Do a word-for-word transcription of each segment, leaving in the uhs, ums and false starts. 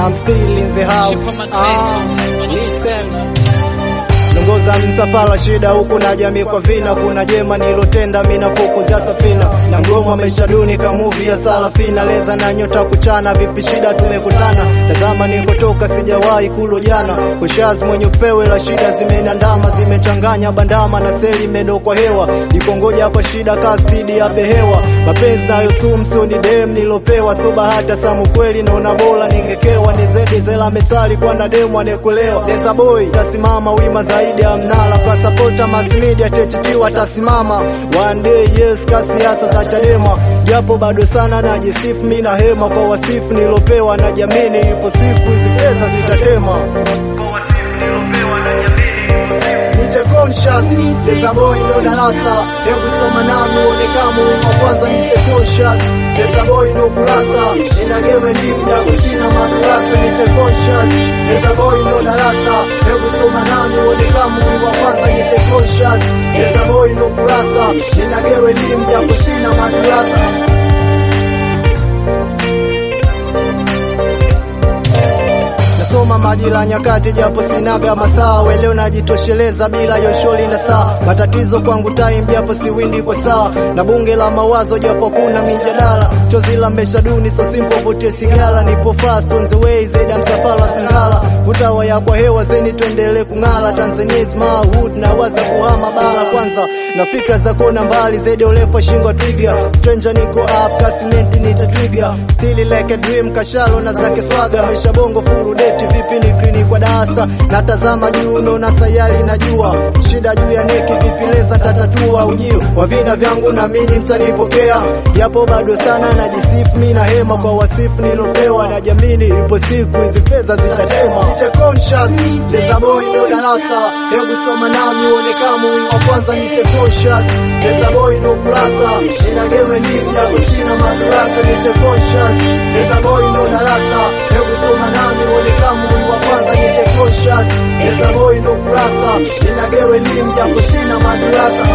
I'm still in the house. Ah, listen. Ngoza msafara shida huku na jamii kwa vina. Kuna jema nilotenda mina fokuzia safina. Na ngoma maisha duni ka movie ya Sarafina. Leza na nyota kuchana vipi shida tumekutana. Tazama nikotoka sijawahi kulo jana. Kushaz mwenye upewe la shida zimenandama. Zimechanganya bandama na seli mendo kwa hewa. Ikongoja kwa shida ka speed ya behewa. Mapenzi nayo sumu sio ni dem nilopewa. So bahata samu kweli naona bora ningekewa. Ni zedi zela metali kwa na demu anekulewa. Leza boy tasimama wima zaidi ya mnala. Kwa supporta mass media techitiwa tasimama. One day yes kasi hasa za Chadema. Japo bado sana na jisifu mina hema. Kwa wasifu nilopewa na jamini ipo siku hizi pesa zitatema. Kwa wasifu nilopewa na jamini ipo siku nite conscious. Leza boy ndo darasa. Hebu soma nami uone kama wima kwanza nite conscious. Leza boy ndo kulasa. Ninagewe limu ya kusina madarasa nite conscious. Leza boy ndo darasa. Hebu soma nami uone kama wima kwanza nite conscious. Leza boy ndo kulasa. Ninagewe limu ya kusina madarasa. Soma majira nyakati japo sinaga masaa. Leo najitosheleza bila yosholi na saa. Matatizo kwangu time japo siwindi kwa saa. Na bunge la mawazo japo kuna mijadala. Chozi la mesha duni so simple vote sigala. Nipo fast on the way zeda msafara singala. Utawa ya kwa hewa zeni tuendele kungala. Tanzania is my hood na waza kuhama bara kwanza. Na fikra za kona mbali zedi ulepo shingo twiga. Stranger niko up kasinenti nita trigger. Still like a dream kashalo na zake swaga. Maisha bongo furu date vipi ni klini kwa dasta. Natazama juu naona sayari najua. Shida juu ya neki vipi leza tatatua. Ujio wa vina vyangu na mini mtanipokea. Japo bado sana na jisifu mina hema. Kwa wasifu nilopewa na jamini ipo siku hizi fedha zitatema. Nite conscious. Leza boy ndo darasa. Hebu soma nami uone kama wima kwanza nite conscious. Leza boy ndo kulasa. Ninagewe limu ya kusina madarasa nite conscious. Leza boy ndo darasa. Hebu soma nami uone kama wima kwanza nite conscious. Leza boy ndo kulasa. Ninagewe limu ya kusina madarasa.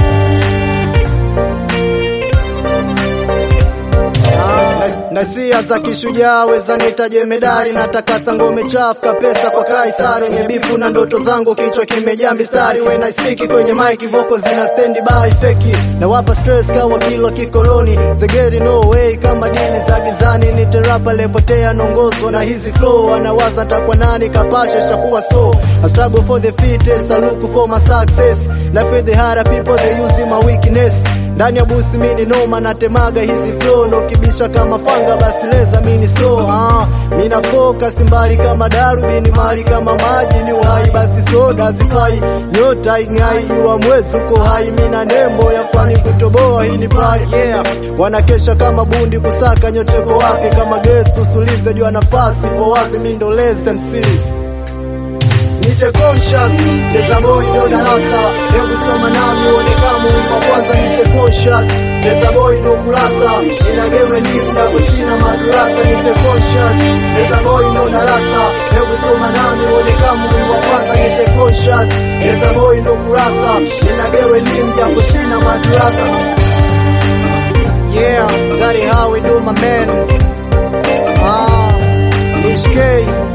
Nasia za kishujaa weza nitaje medali. Natakasa ngome chafuka pesa kwa Kaisari. Nye bifu na ndoto zangu kichwa kimejaa mistari. When I speak kwenye mic voko zina stand by feki. Na wapa stress kawa kilo kikoloni. Zegeri no way kama dini za gizani. Nite rapa lepotea nongozo na hizi flow. Anawaza takwa nani kapashe shakuwa so. I struggle for the fittest, I look for my success. Life with the harder people they using my weakness. Ndani ya busi mini noma natemaga hizi flow. Ndo kibisha kama fanga basi leza mini so. Ah, mina focus mbali kama darubini. Mali kama maji ni uhai basi soda zifai. Nyota ingai yuwa mwezi uko hai. Mina nembo ya fani kutoboa hii ni pai. Yeah, wanakesha kama bundi kusaka nyoteko wapi. Kama guest usulize jua nafasi kwa wazi mindo less M C. Nite conscious. Leza boy ndo darasa. Hebu soma nami uone kama wima kwanza nite conscious. Leza boy ndo kulasa. Ninagewe limu ya kusina madarasa nite conscious. Leza boy ndo darasa. Hebu soma nami uone kama wima kwanza nite conscious. Leza boy ndo kulasa. Ninagewe limu ya kusina madarasa. Yeah, that's how we do my man. Ah, H K